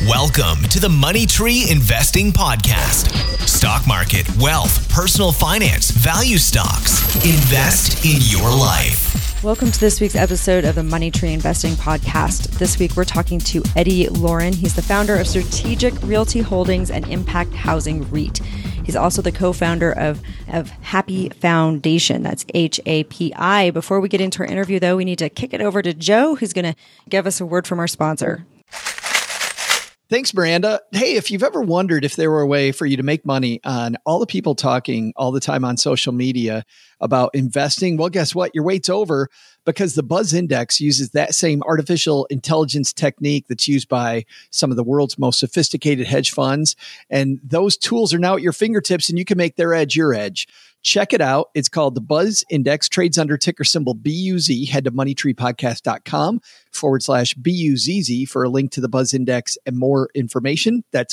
Welcome to the Money Tree Investing Podcast. Stock market, wealth, personal finance, value stocks. Invest in your life. Welcome to this week's episode of the Money Tree Investing Podcast. This week, we're talking to Eddie Loren. He's the founder of Strategic Realty Holdings and Impact Housing REIT. He's also the co-founder of Happy Foundation. That's HAPI. Before we get into our interview, though, we need to kick it over to Joe, who's going to give us a word from our sponsor. Thanks, Miranda. Hey, if you've ever wondered if there were a way for you to make money on all the people talking all the time on social media about investing, well, guess what? Your wait's over, because the Buzz Index uses that same artificial intelligence technique that's used by some of the world's most sophisticated hedge funds. And those tools are now at your fingertips, and you can make their edge your edge. Check it out. It's called the Buzz Index, trades under ticker symbol BUZ. Head to moneytreepodcast.com/BUZZ for a link to the Buzz Index and more information. That's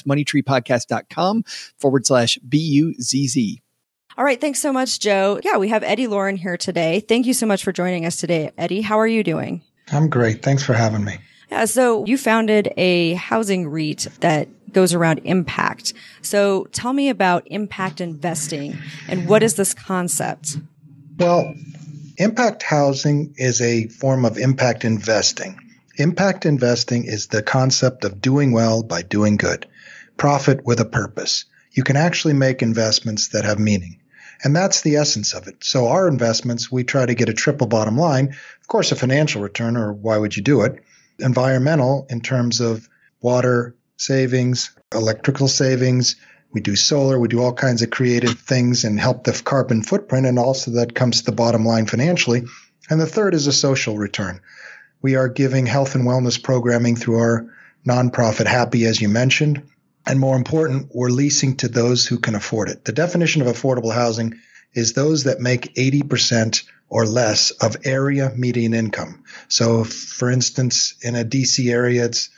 moneytreepodcast.com/BUZZ. All right. Thanks so much, Joe. Yeah, we have Eddie Loren here today. Thank you so much for joining us today. Eddie, how are you doing? I'm great. Thanks for having me. Yeah, so you founded a housing REIT that goes around impact. So tell me about impact investing and what is this concept? Well, impact housing is a form of impact investing. Impact investing is the concept of doing well by doing good, profit with a purpose. You can actually make investments that have meaning. And that's the essence of it. So our investments, we try to get a triple bottom line, of course, a financial return, or why would you do it? Environmental in terms of water savings, electrical savings. We do solar. We do all kinds of creative things and help the carbon footprint. And also that comes to the bottom line financially. And the third is a social return. We are giving health and wellness programming through our nonprofit Happy, as you mentioned. And more important, we're leasing to those who can afford it. The definition of affordable housing is those that make 80% or less of area median income. So, for instance, in a DC area, it's,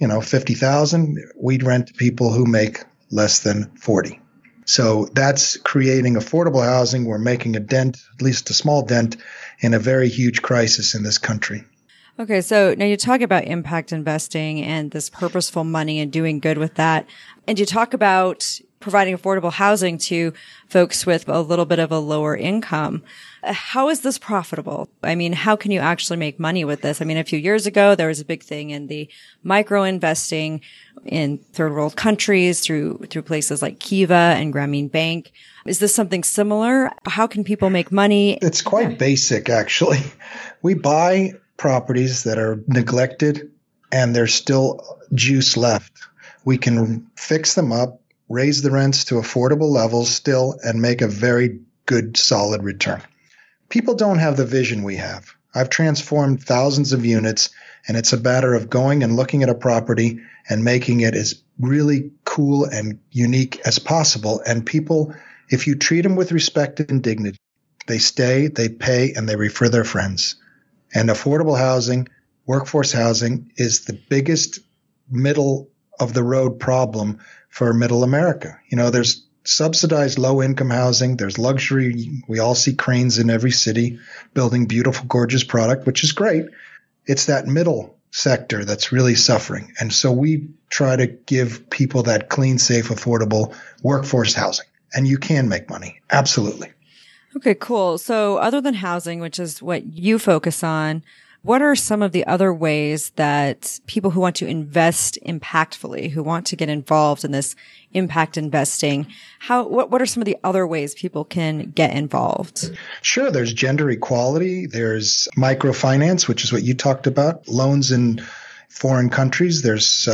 $50,000. We'd rent to people who make less than 40. So that's creating affordable housing. We're making a dent, at least a small dent, in a very huge crisis in this country. Okay, so now you talk about impact investing and this purposeful money and doing good with that. And you talk about providing affordable housing to folks with a little bit of a lower income. How is this profitable? I mean, how can you actually make money with this? I mean, a few years ago, there was a big thing in the micro investing in third world countries through places like Kiva and Grameen Bank. Is this something similar? How can people make money? It's quite basic, actually. We buy properties that are neglected and there's still juice left. We can fix them up, raise the rents to affordable levels still, and make a very good, solid return. People don't have the vision we have. I've transformed thousands of units, and it's a matter of going and looking at a property and making it as really cool and unique as possible. And people, if you treat them with respect and dignity, they stay, they pay, and they refer their friends. And affordable housing, workforce housing, is the biggest middle of the road problem for middle America. There's subsidized low-income housing. There's luxury. We all see cranes in every city building beautiful, gorgeous product, which is great. It's that middle sector that's really suffering. And so we try to give people that clean, safe, affordable workforce housing. And you can make money. Absolutely. Okay, cool. So other than housing, which is what you focus on, what are some of the other ways that people who want to invest impactfully, who want to get involved in this impact investing, what are some of the other ways people can get involved? Sure. There's gender equality. There's microfinance, which is what you talked about, loans in foreign countries. There's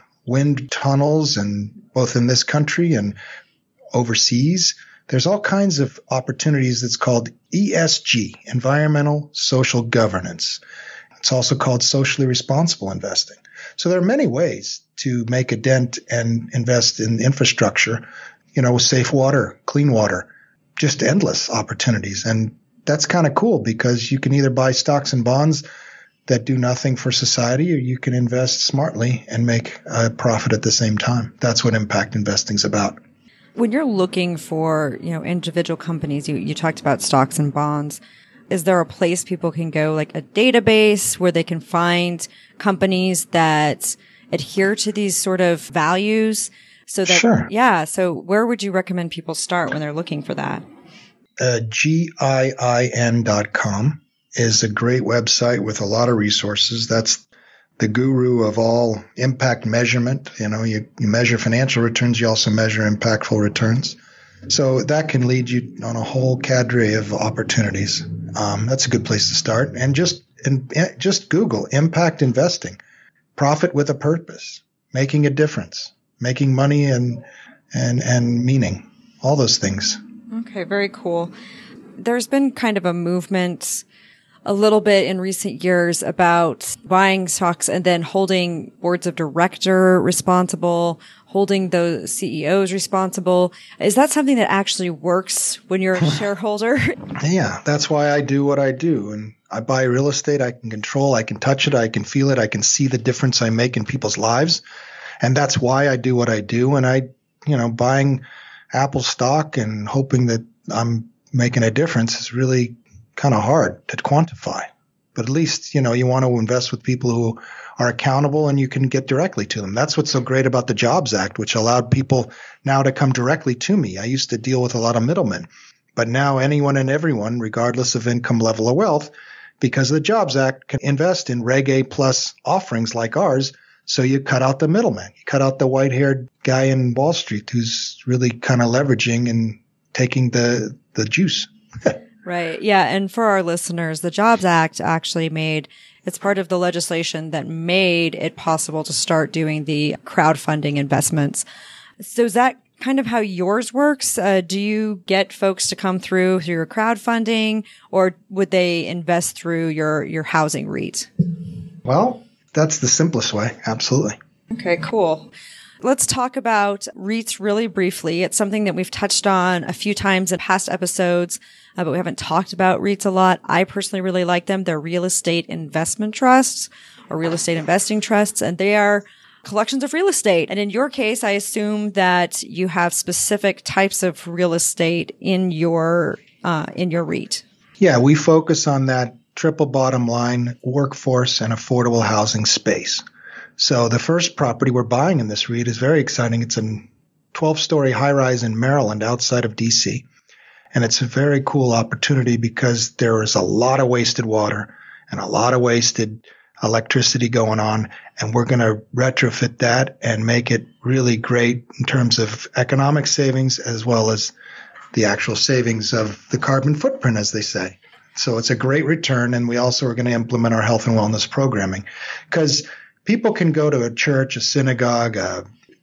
wind tunnels, and both in this country and overseas. There's all kinds of opportunities that's called ESG, environmental social governance. It's also called socially responsible investing. So there are many ways to make a dent and invest in infrastructure, safe water, clean water, just endless opportunities. And that's kind of cool because you can either buy stocks and bonds that do nothing for society, or you can invest smartly and make a profit at the same time. That's what impact investing is about. When you're looking for, individual companies, you talked about stocks and bonds. Is there a place people can go, like a database where they can find companies that adhere to these sort of values? So that, Sure. Yeah. So where would you recommend people start when they're looking for that? GIIN.com is a great website with a lot of resources. That's the guru of all impact measurement. You measure financial returns. You also measure impactful returns. So that can lead you on a whole cadre of opportunities. That's a good place to start. And just Google impact investing, profit with a purpose, making a difference, making money and meaning, all those things. Okay, very cool. There's been kind of a movement a little bit in recent years about buying stocks and then holding boards of director responsible, holding those CEOs responsible. Is that something that actually works when you're a shareholder? Yeah, that's why I do what I do. And I buy real estate. I can control, I can touch it, I can feel it, I can see the difference I make in people's lives. And that's why I do what I do. And buying Apple stock and hoping that I'm making a difference is really kind of hard to quantify. But at least, you want to invest with people who are accountable and you can get directly to them. That's what's so great about the Jobs Act, which allowed people now to come directly to me. I used to deal with a lot of middlemen, but now anyone and everyone, regardless of income level or wealth, because of the Jobs Act, can invest in Reg A plus offerings like ours. So you cut out the middleman. You cut out the white-haired guy in Wall Street who's really kind of leveraging and taking the juice. Right. Yeah. And for our listeners, the Jobs Act actually it's part of the legislation that made it possible to start doing the crowdfunding investments. So is that kind of how yours works? Do you get folks to come through your crowdfunding, or would they invest through your housing REIT? Well, that's the simplest way. Absolutely. Okay, cool. Let's talk about REITs really briefly. It's something that we've touched on a few times in past episodes, but we haven't talked about REITs a lot. I personally really like them. They're real estate investment trusts or real estate investing trusts, and they are collections of real estate. And in your case, I assume that you have specific types of real estate in your REIT. Yeah, we focus on that triple bottom line, workforce and affordable housing space. So the first property we're buying in this REIT is very exciting. It's a 12-story high-rise in Maryland outside of D.C. And it's a very cool opportunity because there is a lot of wasted water and a lot of wasted electricity going on. And we're going to retrofit that and make it really great in terms of economic savings as well as the actual savings of the carbon footprint, as they say. So it's a great return. And we also are going to implement our health and wellness programming because people can go to a church, a synagogue, a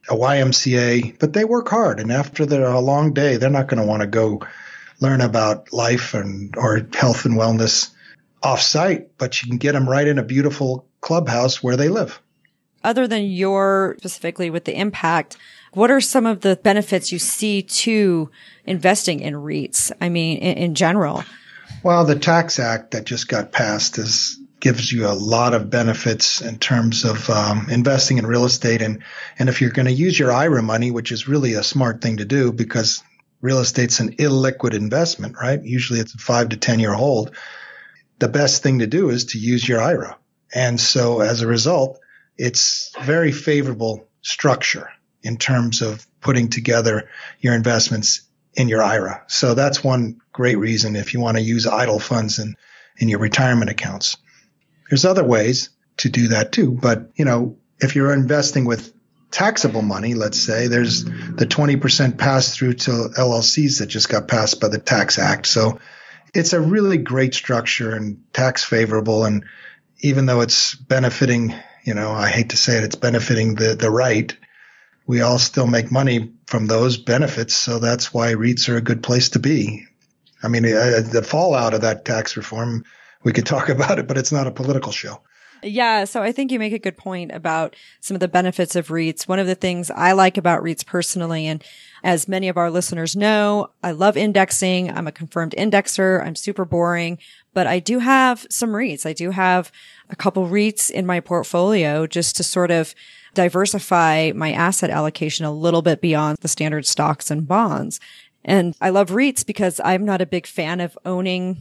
YMCA, but they work hard. And after a long day, they're not going to want to go learn about life or health and wellness off-site, but you can get them right in a beautiful clubhouse where they live. Other than your specifically with the impact, what are some of the benefits you see to investing in REITs? I mean, in general. Well, the Tax Act that just got passed gives you a lot of benefits in terms of investing in real estate. And if you're going to use your IRA money, which is really a smart thing to do because real estate's an illiquid investment, right? Usually it's a 5 to 10 year hold. The best thing to do is to use your IRA. And so as a result, it's very favorable structure in terms of putting together your investments in your IRA. So that's one great reason if you want to use idle funds in your retirement accounts. There's other ways to do that too. But, if you're investing with taxable money, let's say there's the 20% pass through to LLCs that just got passed by the Tax Act. So it's a really great structure and tax favorable. And even though it's benefiting, I hate to say it, it's benefiting the right, we all still make money from those benefits. So that's why REITs are a good place to be. I mean, the fallout of that tax reform, we could talk about it, but it's not a political show. Yeah. So I think you make a good point about some of the benefits of REITs. One of the things I like about REITs personally, and as many of our listeners know, I love indexing. I'm a confirmed indexer. I'm super boring, but I do have some REITs. I do have a couple REITs in my portfolio just to sort of diversify my asset allocation a little bit beyond the standard stocks and bonds. And I love REITs because I'm not a big fan of owning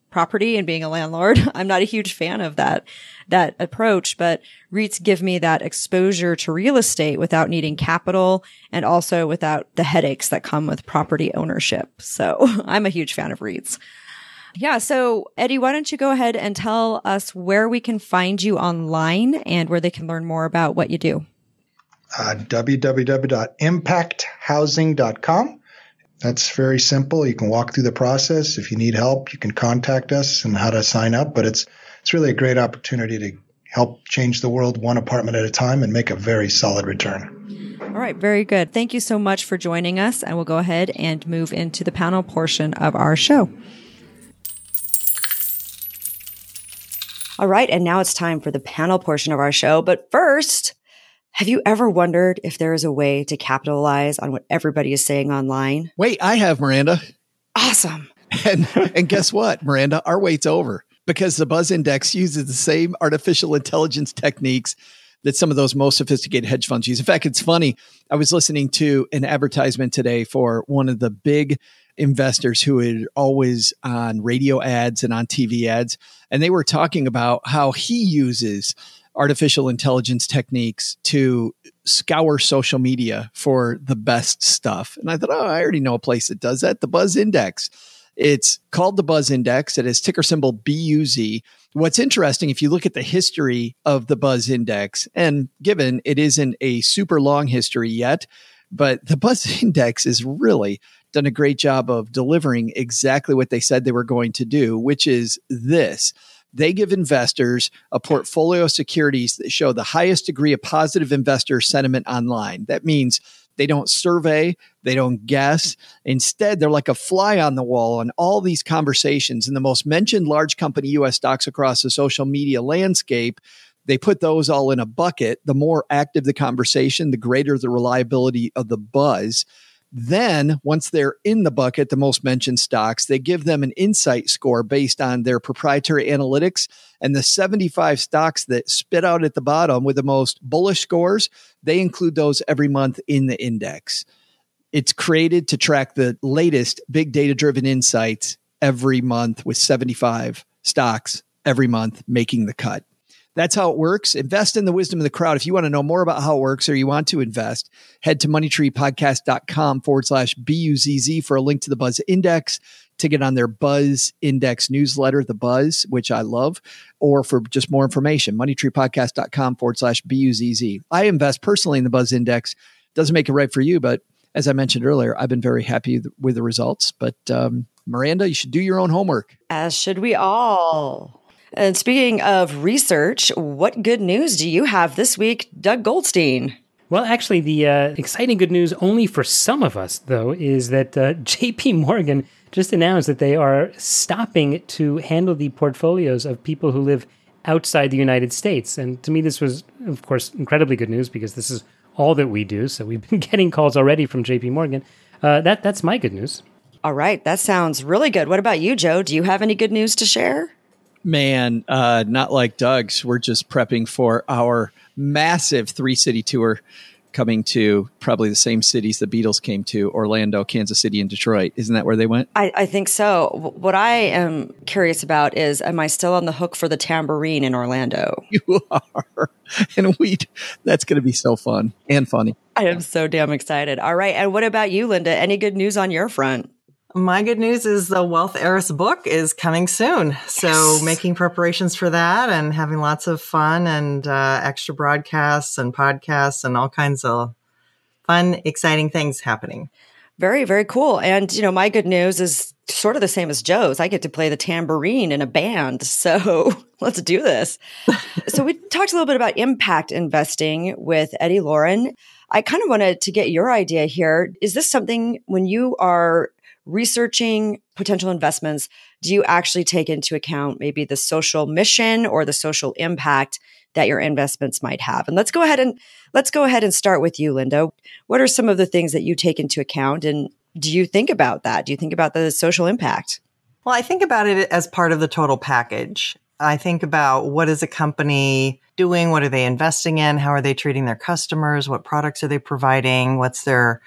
property and being a landlord. I'm not a huge fan of that approach, but REITs give me that exposure to real estate without needing capital and also without the headaches that come with property ownership. So I'm a huge fan of REITs. Yeah. So Eddie, why don't you go ahead and tell us where we can find you online and where they can learn more about what you do? www.impacthousing.com. That's very simple. You can walk through the process. If you need help, you can contact us and how to sign up. But it's really a great opportunity to help change the world one apartment at a time and make a very solid return. All right. Very good. Thank you so much for joining us. And we'll go ahead and move into the panel portion of our show. All right. And now it's time for the panel portion of our show. But first, have you ever wondered if there is a way to capitalize on what everybody is saying online? Wait, I have, Miranda. Awesome. And guess what, Miranda? Our wait's over because the Buzz Index uses the same artificial intelligence techniques that some of those most sophisticated hedge funds use. In fact, it's funny. I was listening to an advertisement today for one of the big investors who are always on radio ads and on TV ads. And they were talking about how he uses artificial intelligence techniques to scour social media for the best stuff. And I thought, I already know a place that does that, the Buzz Index. It's called the Buzz Index. It is ticker symbol BUZ. What's interesting, if you look at the history of the Buzz Index, and given it isn't a super long history yet, but the Buzz Index has really done a great job of delivering exactly what they said they were going to do, which is this. They give investors a portfolio of securities that show the highest degree of positive investor sentiment online. That means they don't survey, they don't guess. Instead, they're like a fly on the wall on all these conversations. And the most mentioned large company U.S. stocks across the social media landscape, they put those all in a bucket. The more active the conversation, the greater the reliability of the buzz. Then, once they're in the bucket, the most mentioned stocks, they give them an insight score based on their proprietary analytics. And the 75 stocks that spit out at the bottom with the most bullish scores, they include those every month in the index. It's created to track the latest big data-driven insights every month with 75 stocks every month making the cut. That's how it works. Invest in the wisdom of the crowd. If you want to know more about how it works or you want to invest, head to moneytreepodcast.com/BUZZ for a link to the Buzz Index, to get on their Buzz Index newsletter, The Buzz, which I love, or for just more information, moneytreepodcast.com/BUZZ. I invest personally in the Buzz Index. Doesn't make it right for you, but as I mentioned earlier, I've been very happy with the results. But Miranda, you should do your own homework. As should we all. And speaking of research, what good news do you have this week, Doug Goldstein? Well, actually, the exciting good news only for some of us, though, is that JP Morgan just announced that they are stopping to handle the portfolios of people who live outside the United States. And to me, this was, of course, incredibly good news because this is all that we do. So we've been getting calls already from JP Morgan. That's my good news. All right. That sounds really good. What about you, Joe? Do you have any good news to share? Man, not like Doug's. We're just prepping for our massive 3-city tour coming to probably the same cities the Beatles came to, Orlando, Kansas City, and Detroit. Isn't that where they went? I think so. What I am curious about is, am I still on the hook for the tambourine in Orlando? You are. And that's going to be so fun and funny. I am so damn excited. All right. And what about you, Linda? Any good news on your front? My good news is the Wealth Heiress book is coming soon. So making preparations for that and having lots of fun and extra broadcasts and podcasts and all kinds of fun, exciting things happening. Very, very cool. And, my good news is sort of the same as Joe's. I get to play the tambourine in a band. So let's do this. So we talked a little bit about impact investing with Eddie Loren. I kind of wanted to get your idea here. Is this something when you are researching potential investments, do you actually take into account maybe the social mission or the social impact that your investments might have? And let's go ahead and start with you, Linda. What are some of the things that you take into account? And do you think about that? Do you think about the social impact? Well, I think about it as part of the total package. I think about what is a company doing? What are they investing in? How are they treating their customers? What products are they providing? What's their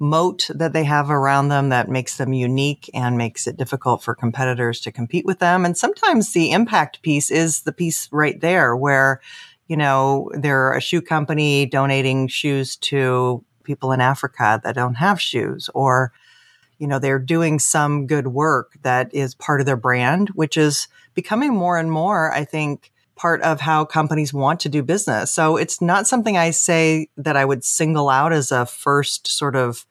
moat that they have around them that makes them unique and makes it difficult for competitors to compete with them. And sometimes the impact piece is the piece right there where, they're a shoe company donating shoes to people in Africa that don't have shoes, or, they're doing some good work that is part of their brand, which is becoming more and more, I think, part of how companies want to do business. So it's not something I say that I would single out as a first sort of,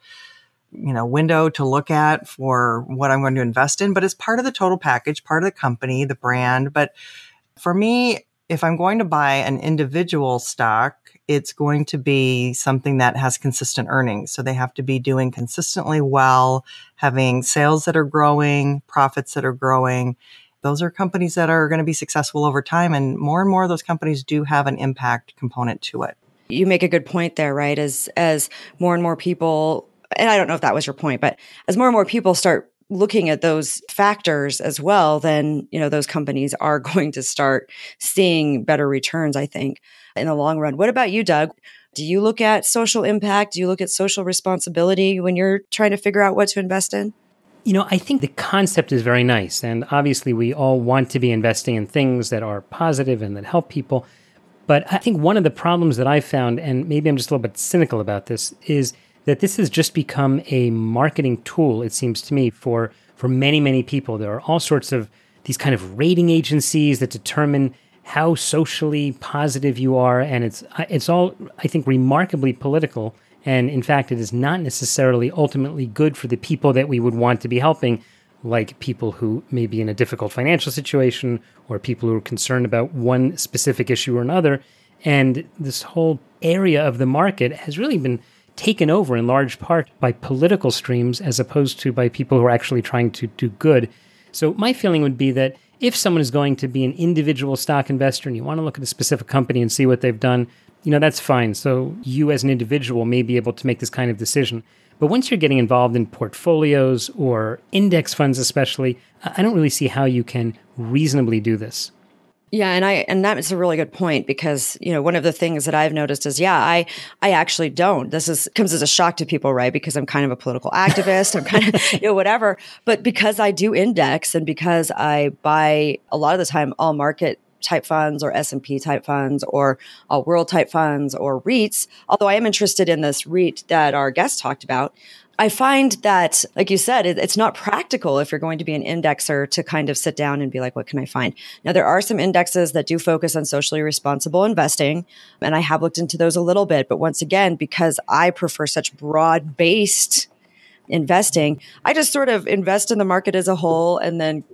window to look at for what I'm going to invest in, but it's part of the total package, part of the company, the brand. But for me, if I'm going to buy an individual stock, it's going to be something that has consistent earnings. So they have to be doing consistently well, having sales that are growing, profits that are growing. Those are companies that are going to be successful over time. And more of those companies do have an impact component to it. You make a good point there, right? As more and more people, and I don't know if that was your point, but as more and more people start looking at those factors as well, then, those companies are going to start seeing better returns, I think, in the long run. What about you, Doug? Do you look at social impact? Do you look at social responsibility when you're trying to figure out what to invest in? I think the concept is very nice. And obviously, we all want to be investing in things that are positive and that help people. But I think one of the problems that I've found, and maybe I'm just a little bit cynical about this, is that this has just become a marketing tool, it seems to me, for many, many people. There are all sorts of these kind of rating agencies that determine how socially positive you are. And it's all, I think, remarkably political. And in fact, it is not necessarily ultimately good for the people that we would want to be helping, like people who may be in a difficult financial situation or people who are concerned about one specific issue or another. And this whole area of the market has really been taken over in large part by political streams as opposed to by people who are actually trying to do good. So my feeling would be that if someone is going to be an individual stock investor and you want to look at a specific company and see what they've done, that's fine. So you as an individual may be able to make this kind of decision. But once you're getting involved in portfolios or index funds especially, I don't really see how you can reasonably do this. Yeah, and that is a really good point because, one of the things that I've noticed is, I actually don't. This comes as a shock to people, right? Because I'm kind of a political activist. I'm kind of, whatever. But because I do index and because I buy a lot of the time all market type funds or S&P type funds or all world type funds or REITs, although I am interested in this REIT that our guest talked about, I find that, like you said, it's not practical if you're going to be an indexer to kind of sit down and be like, what can I find? Now, there are some indexes that do focus on socially responsible investing, and I have looked into those a little bit. But once again, because I prefer such broad-based investing, I just sort of invest in the market as a whole and then,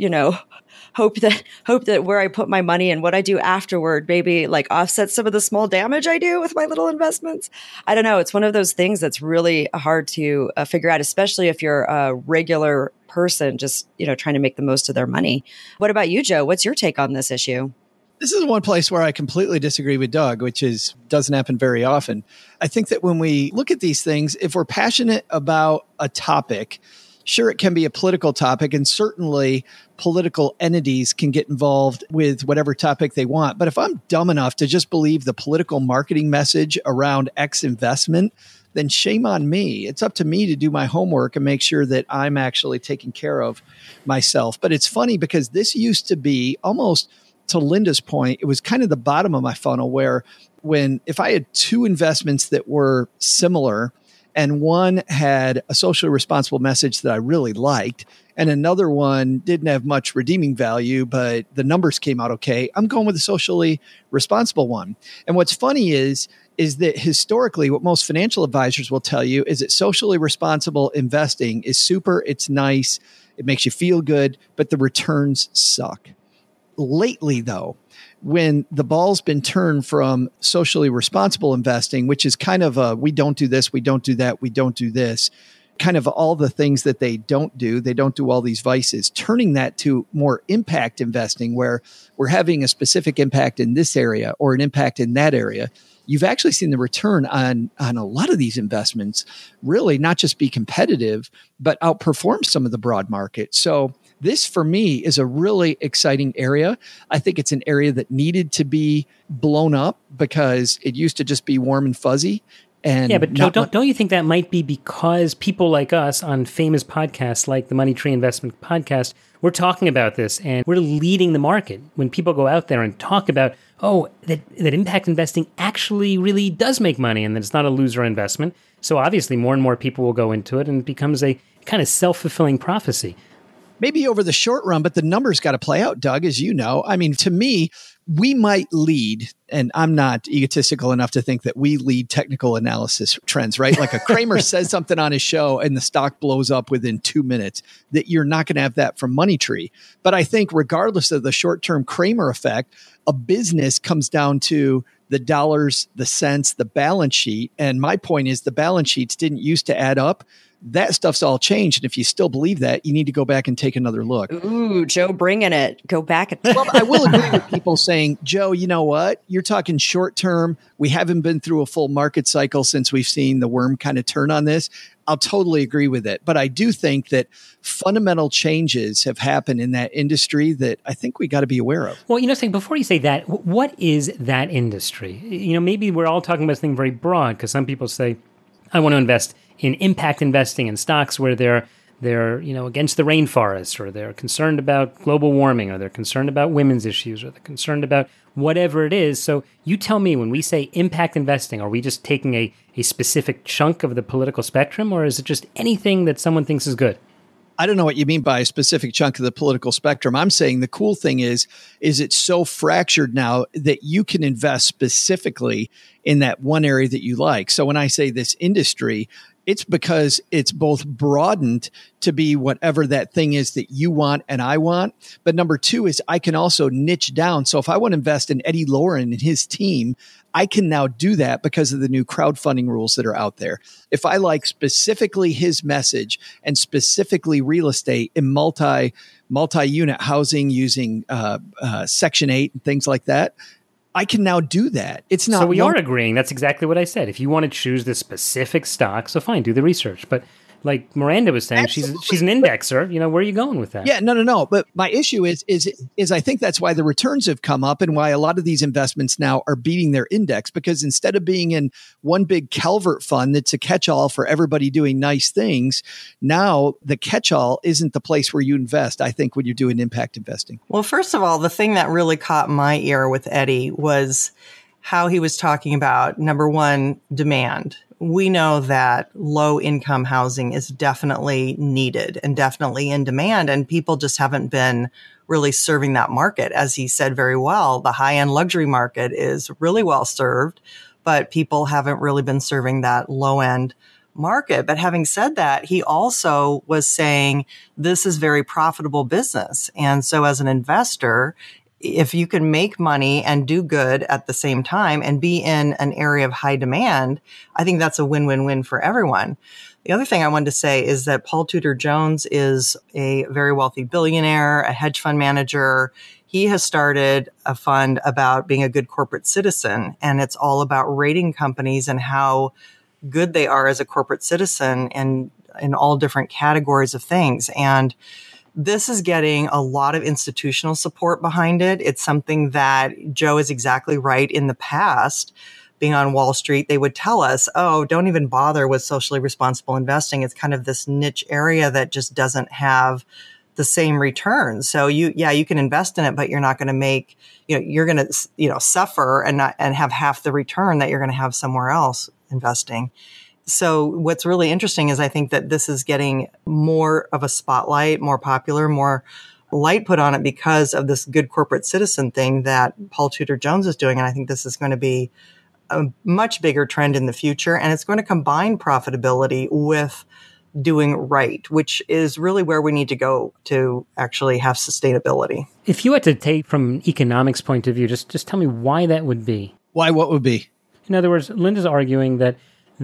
hope that where I put my money and what I do afterward maybe like offsets some of the small damage I do with my little investments. I don't know. It's one of those things that's really hard to figure out, especially if you're a regular person just, trying to make the most of their money. What about you, Joe? What's your take on this issue? This is one place where I completely disagree with Doug, which doesn't happen very often. I think that when we look at these things, if we're passionate about a topic, sure, it can be a political topic, and certainly political entities can get involved with whatever topic they want. But if I'm dumb enough to just believe the political marketing message around X investment, then shame on me. It's up to me to do my homework and make sure that I'm actually taking care of myself. But it's funny because this used to be almost, to Linda's point, it was kind of the bottom of my funnel where if I had two investments that were similar, and one had a socially responsible message that I really liked, and another one didn't have much redeeming value, but the numbers came out okay, I'm going with the socially responsible one. And what's funny is that historically, what most financial advisors will tell you is that socially responsible investing is super, it's nice, it makes you feel good, but the returns suck. Lately, though, when the ball's been turned from socially responsible investing, which is kind of we don't do this, we don't do that, we don't do this, kind of all the things that they don't do all these vices, turning that to more impact investing where we're having a specific impact in this area or an impact in that area. You've actually seen the return on a lot of these investments really not just be competitive, but outperform some of the broad market. So this, for me, is a really exciting area. I think it's an area that needed to be blown up because it used to just be warm and fuzzy. And yeah, but Joe, don't you think that might be because people like us on famous podcasts like the Money Tree Investment Podcast, we're talking about this and we're leading the market. When people go out there and talk about, that impact investing actually really does make money and that it's not a loser investment. So obviously more and more people will go into it and it becomes a kind of self-fulfilling prophecy. Maybe over the short run, but the numbers got to play out, Doug, as you know. I mean, to me, we might lead, and I'm not egotistical enough to think that we lead technical analysis trends, right? Like a Cramer says something on his show and the stock blows up within 2 minutes, that you're not going to have that from Money Tree. But I think regardless of the short-term Cramer effect, a business comes down to the dollars, the cents, the balance sheet. And my point is the balance sheets didn't used to add up. That stuff's all changed. And if you still believe that, you need to go back and take another look. Ooh, Joe, bringing it. Go back. Well, I will agree with people saying, Joe, you know what? You're talking short term. We haven't been through a full market cycle since we've seen the worm kind of turn on this. I'll totally agree with it. But I do think that fundamental changes have happened in that industry that I think we got to be aware of. Well, before you say that, what is that industry? Maybe we're all talking about this thing very broad because some people say, I want to invest in impact investing in stocks where they're against the rainforest, or they're concerned about global warming, or they're concerned about women's issues, or they're concerned about whatever it is. So you tell me, when we say impact investing, are we just taking a specific chunk of the political spectrum, or is it just anything that someone thinks is good? I don't know what you mean by a specific chunk of the political spectrum. I'm saying the cool thing is it's so fractured now that you can invest specifically in that one area that you like. So when I say this industry, it's because it's both broadened to be whatever that thing is that you want and I want. But number two is I can also niche down. So if I want to invest in Eddie Loren and his team, I can now do that because of the new crowdfunding rules that are out there. If I like specifically his message and specifically real estate in multi-unit housing using Section 8 and things like that, I can now do that. It's not. So we are agreeing. That's exactly what I said. If you want to choose the specific stock, so fine, do the research. But like Miranda was saying, she's an indexer. Where are you going with that? Yeah, no. But my issue is I think that's why the returns have come up and why a lot of these investments now are beating their index, because instead of being in one big Calvert fund that's a catch-all for everybody doing nice things, now the catch-all isn't the place where you invest, I think, when you're doing impact investing. Well, first of all, the thing that really caught my ear with Eddie was how he was talking about, number one, demand. We know that low income housing is definitely needed and definitely in demand, and people just haven't been really serving that market. As he said very well, the high end luxury market is really well served, but people haven't really been serving that low end market. But having said that, he also was saying this is very profitable business. And so as an investor, if you can make money and do good at the same time and be in an area of high demand, I think that's a win-win-win for everyone. The other thing I wanted to say is that Paul Tudor Jones is a very wealthy billionaire, a hedge fund manager. He has started a fund about being a good corporate citizen, and it's all about rating companies and how good they are as a corporate citizen and in all different categories of things. And this is getting a lot of institutional support behind it. It's something that Joe is exactly right. In the past, being on Wall Street, they would tell us, don't even bother with socially responsible investing. It's kind of this niche area that just doesn't have the same returns. So you can invest in it, but you're not going to make, you're going to, suffer and have half the return that you're going to have somewhere else investing. So what's really interesting is I think that this is getting more of a spotlight, more popular, more light put on it because of this good corporate citizen thing that Paul Tudor Jones is doing. And I think this is going to be a much bigger trend in the future. And it's going to combine profitability with doing right, which is really where we need to go to actually have sustainability. If you had to take from an economics point of view, just tell me why that would be. Why? What would be? In other words, Linda's arguing that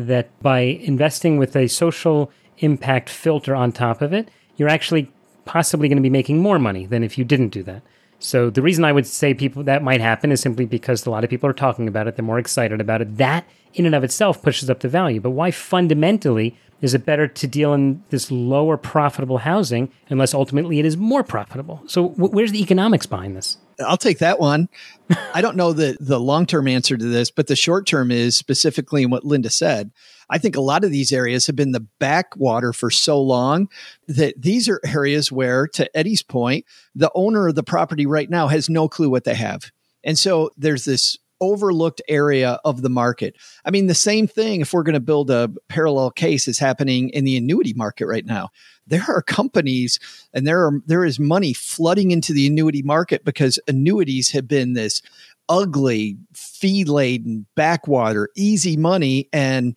by investing with a social impact filter on top of it, you're actually possibly going to be making more money than if you didn't do that. So the reason I would say people that might happen is simply because a lot of people are talking about it. They're more excited about it. That in and of itself pushes up the value. But why fundamentally is it better to deal in this lower profitable housing unless ultimately it is more profitable? So where's the economics behind this? I'll take that one. I don't know the long-term answer to this, but the short-term is specifically in what Linda said. I think a lot of these areas have been the backwater for so long that these are areas where, to Eddie's point, the owner of the property right now has no clue what they have. And so there's this overlooked area of the market. I mean, the same thing, if we're going to build a parallel case, is happening in the annuity market right now. There are companies and there is money flooding into the annuity market because annuities have been this ugly, fee-laden backwater, easy money. And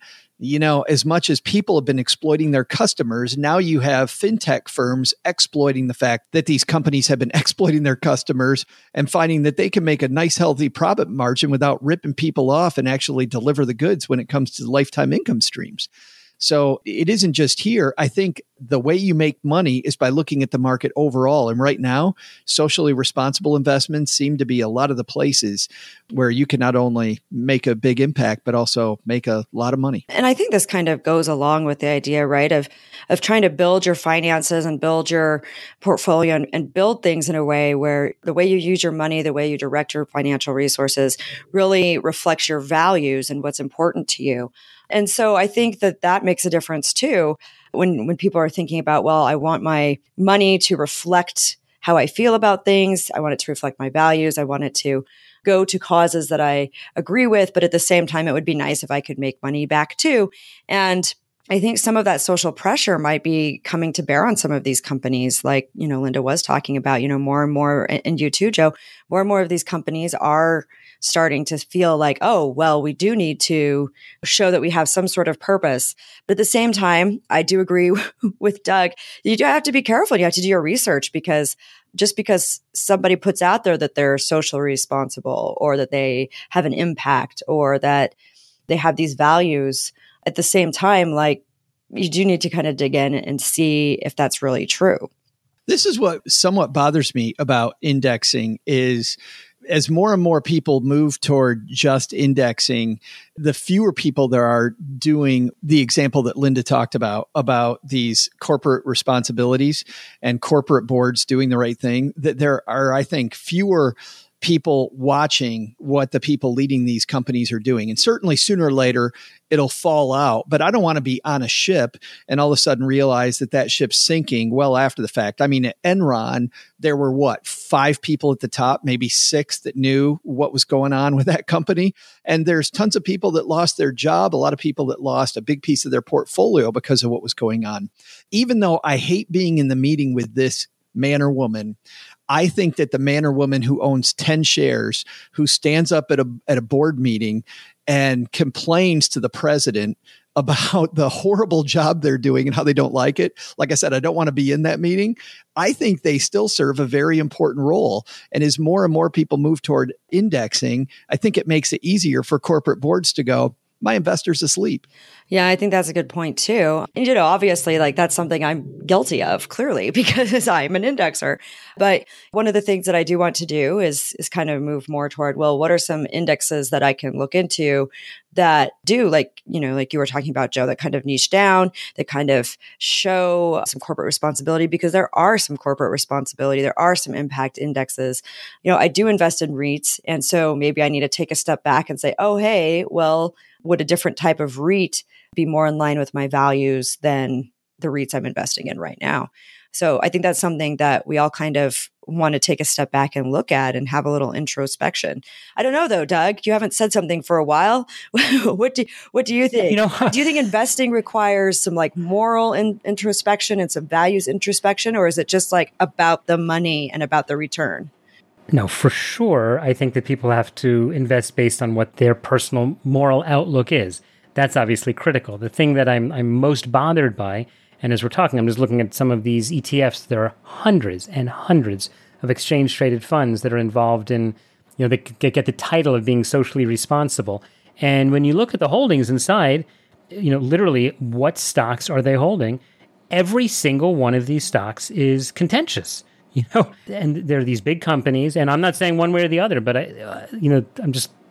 as much as people have been exploiting their customers, now you have fintech firms exploiting the fact that these companies have been exploiting their customers and finding that they can make a nice, healthy profit margin without ripping people off and actually deliver the goods when it comes to lifetime income streams. So it isn't just here. I think the way you make money is by looking at the market overall. And right now, socially responsible investments seem to be a lot of the places where you can not only make a big impact, but also make a lot of money. And I think this kind of goes along with the idea, right, of trying to build your finances and build your portfolio and build things in a way where the way you use your money, the way you direct your financial resources really reflects your values and what's important to you. And so I think that makes a difference too. When people are thinking about, well, I want my money to reflect how I feel about things. I want it to reflect my values. I want it to go to causes that I agree with. But at the same time, it would be nice if I could make money back too. And I think some of that social pressure might be coming to bear on some of these companies, like, Linda was talking about, more and more, and you too, Joe, more and more of these companies are starting to feel like, oh, well, we do need to show that we have some sort of purpose. But at the same time, I do agree with Doug. You do have to be careful. You have to do your research, because just because somebody puts out there that they're socially responsible or that they have an impact or that they have these values, at the same time, like, you do need to kind of dig in and see if that's really true. This is what somewhat bothers me about indexing is, as more and more people move toward just indexing, the fewer people there are doing the example that Linda talked about these corporate responsibilities and corporate boards doing the right thing, that there are, I think, fewer people watching what the people leading these companies are doing. And certainly sooner or later, it'll fall out. But I don't want to be on a ship and all of a sudden realize that ship's sinking well after the fact. I mean, at Enron, there were 5 people at the top, maybe 6 that knew what was going on with that company. And there's tons of people that lost their job, a lot of people that lost a big piece of their portfolio because of what was going on. Even though I hate being in the meeting with this man or woman, I think that the man or woman who owns 10 shares, who stands up at a board meeting and complains to the president about the horrible job they're doing and how they don't like it. Like I said, I don't want to be in that meeting. I think they still serve a very important role. And as more and more people move toward indexing, I think it makes it easier for corporate boards to go, my investor's asleep. Yeah, I think that's a good point too. And, obviously, like, that's something I'm guilty of, clearly, because I'm an indexer. But one of the things that I do want to do is kind of move more toward, well, what are some indexes that I can look into that do, like you were talking about, Joe, that kind of niche down, that kind of show some corporate responsibility, because there are some corporate responsibility. There are some impact indexes. I do invest in REITs. And so maybe I need to take a step back and say, oh, hey, well, would a different type of REIT be more in line with my values than the REITs I'm investing in right now? So I think that's something that we all kind of want to take a step back and look at and have a little introspection. I don't know though, Doug, you haven't said something for a while. What do you think? Do you think investing requires some like moral introspection and some values introspection, or is it just like about the money and about the return? No, for sure. I think that people have to invest based on what their personal moral outlook is. That's obviously critical. The thing that I'm most bothered by, and as we're talking, I'm just looking at some of these ETFs. There are hundreds and hundreds of exchange-traded funds that are involved in, they get the title of being socially responsible. And when you look at the holdings inside, literally what stocks are they holding? Every single one of these stocks is contentious. And there are these big companies, and I'm not saying one way or the other, but I'm just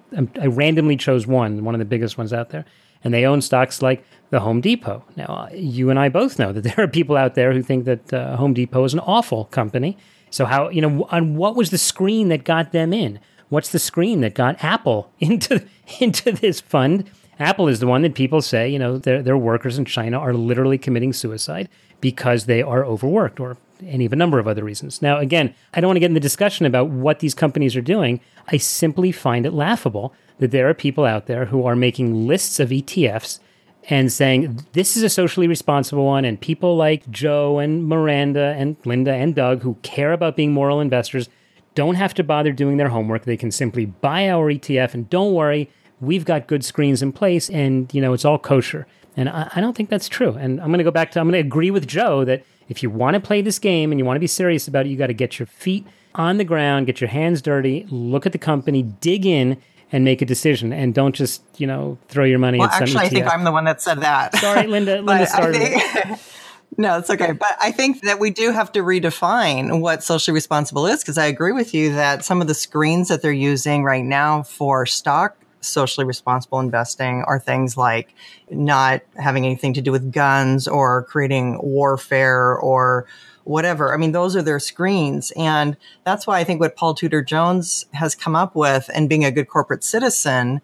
I randomly chose one of the biggest ones out there. And they own stocks like the Home Depot. Now, you and I both know that there are people out there who think that Home Depot is an awful company. So how, on what was the screen that got them in? What's the screen that got Apple into this fund? Apple is the one that people say, their workers in China are literally committing suicide because they are overworked or any of a number of other reasons. Now, again, I don't want to get in the discussion about what these companies are doing. I simply find it laughable that there are people out there who are making lists of ETFs and saying, this is a socially responsible one, and people like Joe and Miranda and Linda and Doug who care about being moral investors don't have to bother doing their homework. They can simply buy our ETF, and don't worry, we've got good screens in place, and, it's all kosher. And I don't think that's true. And I'm going to agree with Joe that if you want to play this game and you want to be serious about it, you got to get your feet on the ground, get your hands dirty, look at the company, dig in, and make a decision, and don't just, throw your money at some ETF. I think I'm the one that said that. Sorry, Linda. Linda started it. No, it's okay. But I think that we do have to redefine what socially responsible is, because I agree with you that some of the screens that they're using right now for stock socially responsible investing are things like not having anything to do with guns or creating warfare or whatever. I mean, those are their screens. And that's why I think what Paul Tudor Jones has come up with, and being a good corporate citizen,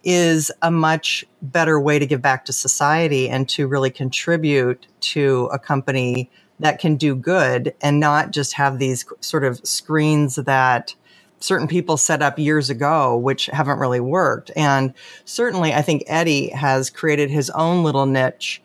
is a much better way to give back to society and to really contribute to a company that can do good and not just have these sort of screens that certain people set up years ago, which haven't really worked. And certainly I think Eddie has created his own little niche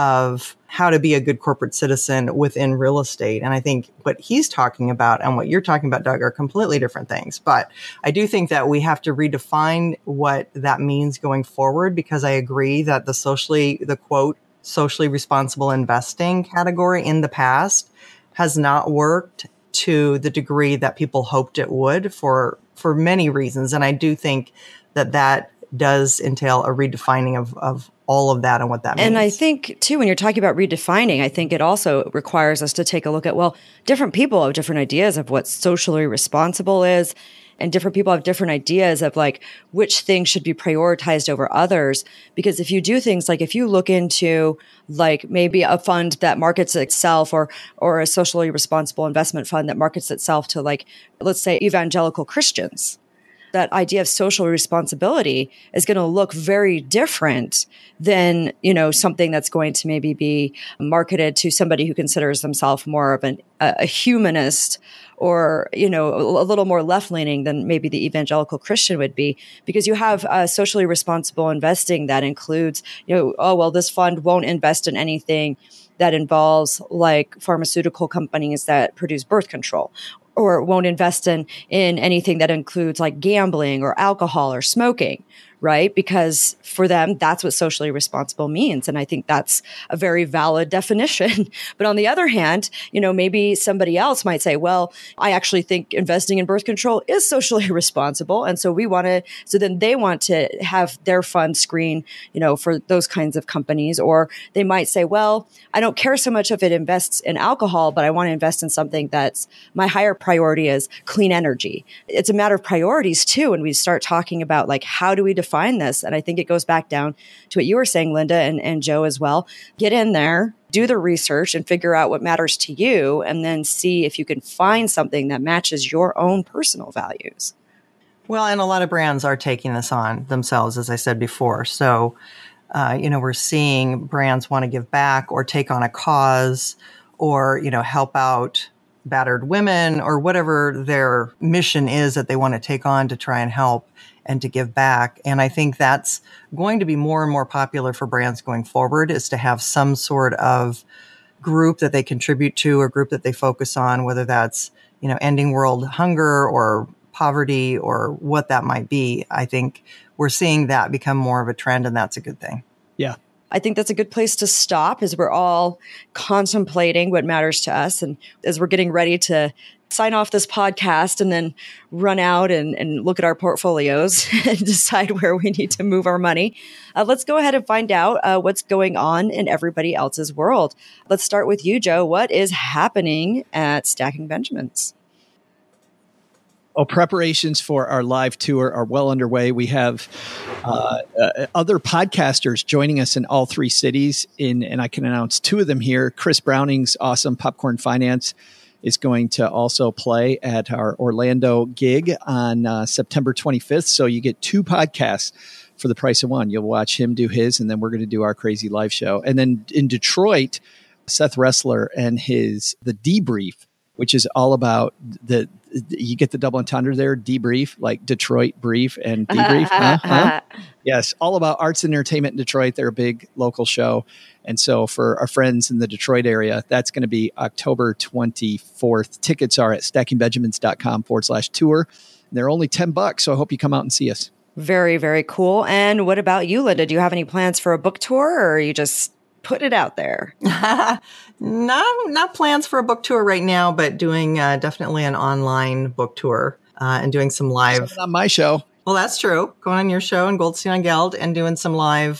of how to be a good corporate citizen within real estate. And I think what he's talking about and what you're talking about, Doug, are completely different things. But I do think that we have to redefine what that means going forward, because I agree that the quote, socially responsible investing category in the past has not worked to the degree that people hoped it would for many reasons. And I do think that does entail a redefining of all of that and what that means. And I think, too, when you're talking about redefining, I think it also requires us to take a look at, different people have different ideas of what socially responsible is, and different people have different ideas of which things should be prioritized over others. Because if you do things if you look into maybe a fund that markets itself or a socially responsible investment fund that markets itself to let's say evangelical Christians, that idea of social responsibility is going to look very different than, something that's going to maybe be marketed to somebody who considers themselves more of a humanist or, a little more left-leaning than maybe the evangelical Christian would be, because you have socially responsible investing that includes, this fund won't invest in anything that involves pharmaceutical companies that produce birth control, or won't invest in anything that includes gambling or alcohol or smoking, right? Because for them, that's what socially responsible means. And I think that's a very valid definition. But on the other hand, maybe somebody else might say, I actually think investing in birth control is socially responsible. And so then they want to have their fund screen, for those kinds of companies. Or they might say, I don't care so much if it invests in alcohol, but I want to invest in something that's my higher priority is clean energy. It's a matter of priorities too. And we start talking about how do we define this? And I think it goes back down to what you were saying, Linda, and Joe as well. Get in there, do the research and figure out what matters to you, and then see if you can find something that matches your own personal values. Well, and a lot of brands are taking this on themselves, as I said before. So, we're seeing brands want to give back or take on a cause or, help out battered women or whatever their mission is that they want to take on to try and help and to give back. And I think that's going to be more and more popular for brands going forward, is to have some sort of group that they contribute to or group that they focus on, whether that's, ending world hunger or poverty or what that might be. I think we're seeing that become more of a trend, and that's a good thing. Yeah. I think that's a good place to stop as we're all contemplating what matters to us. And as we're getting ready to sign off this podcast and then run out and look at our portfolios and decide where we need to move our money, let's go ahead and find out what's going on in everybody else's world. Let's start with you, Joe. What is happening at Stacking Benjamins? Preparations for our live tour are well underway. We have other podcasters joining us in all three cities, and I can announce two of them here. Chris Browning's awesome Popcorn Finance is going to also play at our Orlando gig on September 25th. So you get two podcasts for the price of one. You'll watch him do his, and then we're going to do our crazy live show. And then in Detroit, Seth Ressler and The Debrief, which is all about you get the double entendre there, debrief, like Detroit brief and debrief. Yes, all about arts and entertainment in Detroit. They're a big local show. And so for our friends in the Detroit area, that's going to be October 24th. Tickets are at stackingbenjamins.com/tour. They're only $10, so I hope you come out and see us. Very, very cool. And what about you, Linda? Do you have any plans for a book tour, or are you just put it out there? Not plans for a book tour right now, but doing definitely an online book tour and doing some live. Something on my show. Well, that's true. Going on your show and Goldstein on Geld and doing some live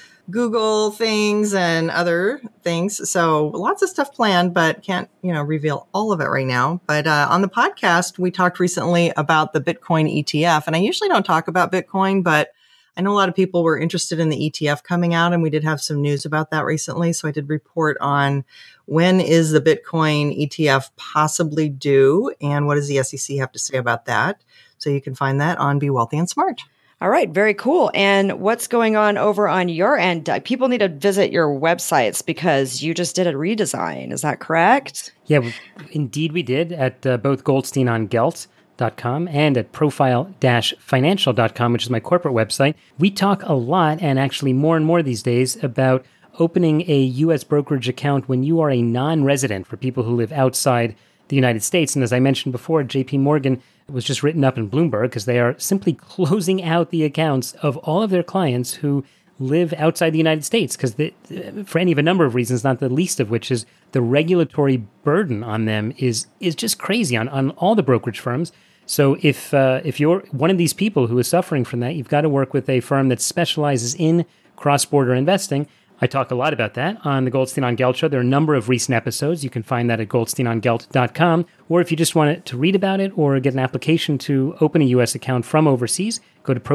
Google things and other things. So lots of stuff planned, but can't, reveal all of it right now. But on the podcast, we talked recently about the Bitcoin ETF. And I usually don't talk about Bitcoin, but I know a lot of people were interested in the ETF coming out, and we did have some news about that recently. So I did report on when is the Bitcoin ETF possibly due, and what does the SEC have to say about that. So you can find that on Be Wealthy and Smart. All right. Very cool. And what's going on over on your end? People need to visit your websites because you just did a redesign. Is that correct? Yeah, indeed we did at both GoldsteinOnGelt.com and at profile-financial.com, which is my corporate website. We talk a lot, and actually more and more these days, about opening a U.S. brokerage account when you are a non-resident for people who live outside the United States. And as I mentioned before, JP Morgan was just written up in Bloomberg because they are simply closing out the accounts of all of their clients who live outside the United States, because for any of a number of reasons, not the least of which is the regulatory burden on them is just crazy on all the brokerage firms. So if you're one of these people who is suffering from that, you've got to work with a firm that specializes in cross-border investing. I talk a lot about that on the Goldstein on Geld show. There are a number of recent episodes. You can find that at goldsteinongelt.com. Or if you just want to read about it or get an application to open a U.S. account from overseas, go to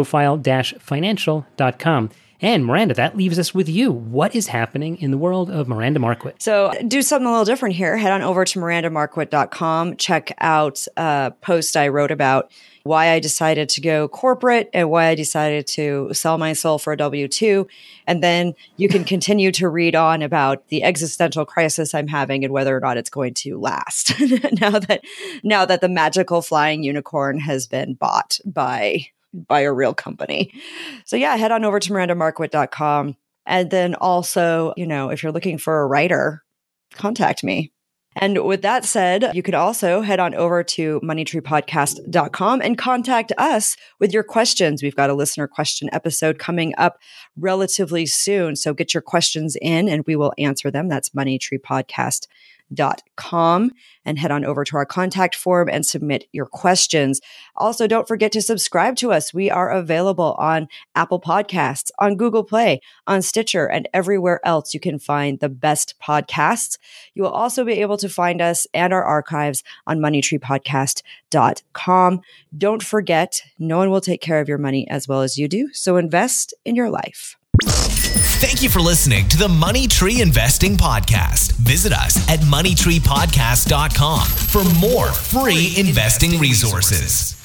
profile-financial.com. And Miranda, that leaves us with you. What is happening in the world of Miranda Marquit? So do something a little different here. Head on over to mirandamarquit.com. Check out a post I wrote about why I decided to go corporate and why I decided to sell my soul for a W-2. And then you can continue to read on about the existential crisis I'm having and whether or not it's going to last now that the magical flying unicorn has been bought by a real company. So yeah, head on over to mirandamarquit.com. And then also, if you're looking for a writer, contact me. And with that said, you could also head on over to moneytreepodcast.com and contact us with your questions. We've got a listener question episode coming up relatively soon. So get your questions in and we will answer them. That's moneytreepodcast.com, and head on over to our contact form and submit your questions. Also, don't forget to subscribe to us. We are available on Apple Podcasts, on Google Play, on Stitcher, and everywhere else you can find the best podcasts. You will also be able to find us and our archives on moneytreepodcast.com. Don't forget, no one will take care of your money as well as you do, so invest in your life. Thank you for listening to the Money Tree Investing Podcast. Visit us at moneytreepodcast.com for more free investing resources.